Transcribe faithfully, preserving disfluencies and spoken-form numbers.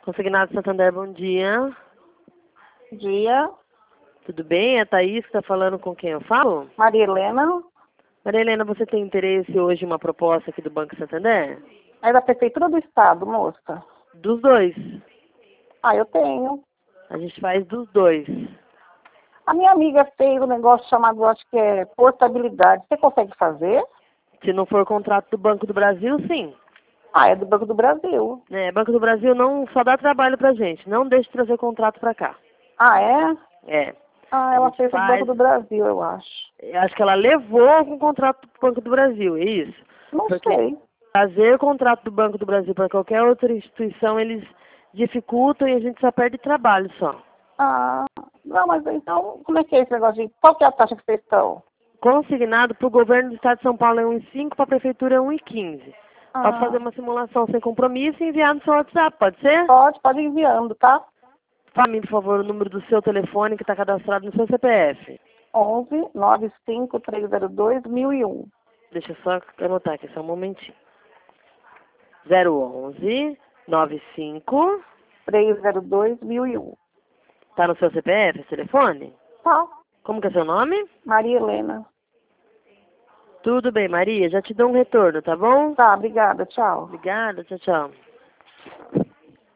Consignado Santander, bom dia. Dia. Tudo bem? É a Thaís que está falando com quem eu falo? Maria Helena. Maria Helena, você tem interesse hoje em uma proposta aqui do Banco Santander? É da Prefeitura do Estado, moça. Dos dois. Ah, eu tenho. A gente faz dos dois. A minha amiga fez um negócio chamado, acho que é portabilidade. Você consegue fazer? Se não for contrato do Banco do Brasil, sim. Ah, é do Banco do Brasil. É, Banco do Brasil não só dá trabalho pra gente. Não deixe de trazer contrato pra cá. Ah, é? É. Ah, A ela gente fez do faz... Banco do Brasil, eu acho. Eu acho que ela levou com o contrato do Banco do Brasil, é isso? Não Porque sei. trazer o contrato do Banco do Brasil para qualquer outra instituição, eles dificultam e a gente só perde trabalho só. Ah, não, mas então, como é que é esse negócio de... Qual que é a taxa que vocês estão? Consignado para o governo do estado de São Paulo é um vírgula cinco, para a prefeitura é um vírgula quinze. Posso fazer Ah, uma simulação sem compromisso e enviar no seu WhatsApp, pode ser? pode, pode ir enviando, tá? Fale, por favor, o número do seu telefone que está cadastrado no seu C P F. onze nove cinco três zero dois mil e um. Deixa eu só anotar aqui, só um momentinho. zero onze nove cinco. três zero dois mil e um. Tá no seu C P F, esse telefone? Tá. Como que é seu nome? Maria Helena. Tudo bem, Maria. Já te dou um retorno, tá bom? Tá, obrigada, tchau. Obrigada, tchau, tchau.